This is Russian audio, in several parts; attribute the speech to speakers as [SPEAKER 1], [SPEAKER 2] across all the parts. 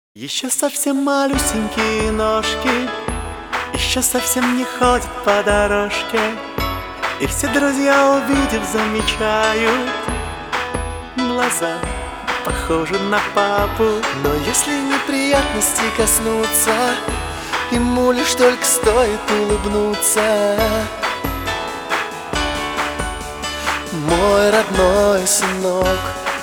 [SPEAKER 1] Еще совсем малюсенькие ножки, еще совсем не ходят по дорожке, и все друзья, увидев, замечают: глаза похожи на папу.
[SPEAKER 2] Но если неприятности коснуться, ему лишь только стоит улыбнуться. Мой родной сынок,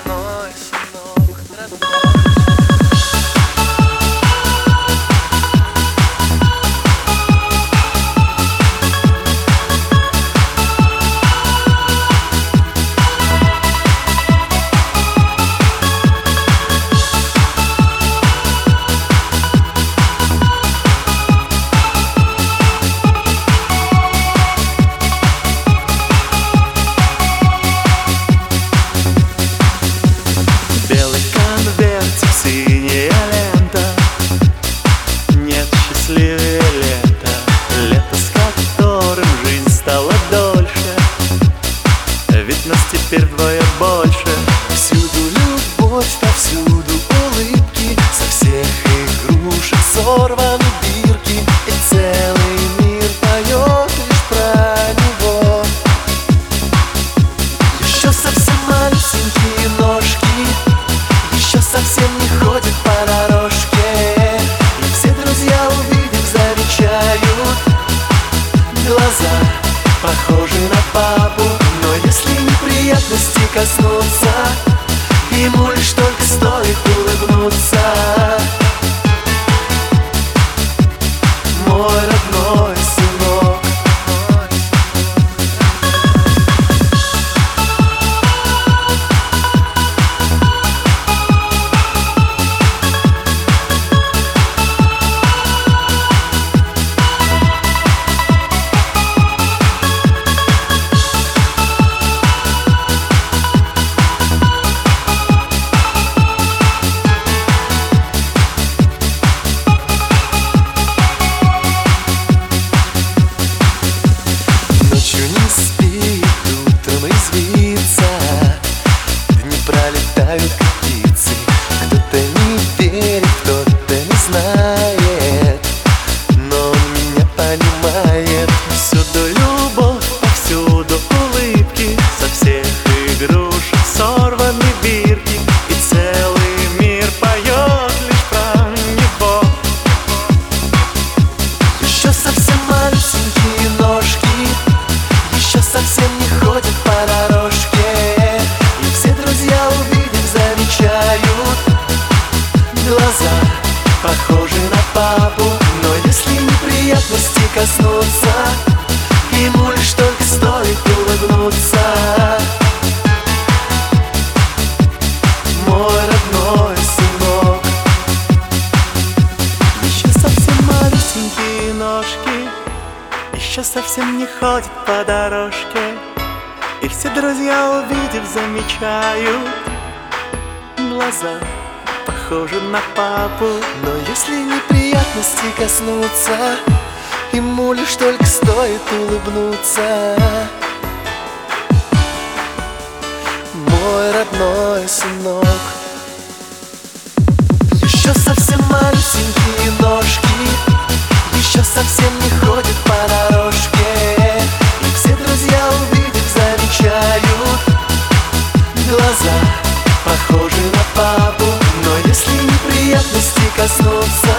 [SPEAKER 1] синяя лента, нет счастливее лета, лето, с которым жизнь стала дольше, ведь нас теперь вдвое больше.
[SPEAKER 2] Всюду любовь, повсюду улыбки, со всех игрушек сорваны бирки, и целый мир поет лишь про него. Еще совсем малюсенькие ножки, еще совсем не ходит по дорожке, и все друзья, увидев, замечают: глаза похожи на папу. Но если неприятности коснуться, ему лишь только стоит улыбнуться. Мой родной сынок. Пролетают как птицы, кто-то не верит, кто-то не знает, но он меня понимает.
[SPEAKER 1] Всюду любовь, повсюду улыбки, со всех игрушек сорваны бирки, и целый мир поет лишь про него.
[SPEAKER 2] Еще совсем малюсенькие ножки, еще совсем не ходят по дорожке, глаза похожи на папу. Но если неприятности коснуться, ему лишь только стоит улыбнуться. Мой родной сынок.
[SPEAKER 1] Еще совсем малюсенькие ножки, еще совсем не ходят по дорожке, и все друзья, увидев, замечают: глаза похожи на папу.
[SPEAKER 2] Но если неприятности коснуться, ему лишь только стоит улыбнуться. Мой родной сынок. Еще совсем малюсенькие ножки, еще совсем не ходят по дорожке, и все друзья, увидев, замечают: глаза похожи на папу. Но если неприятности коснуться,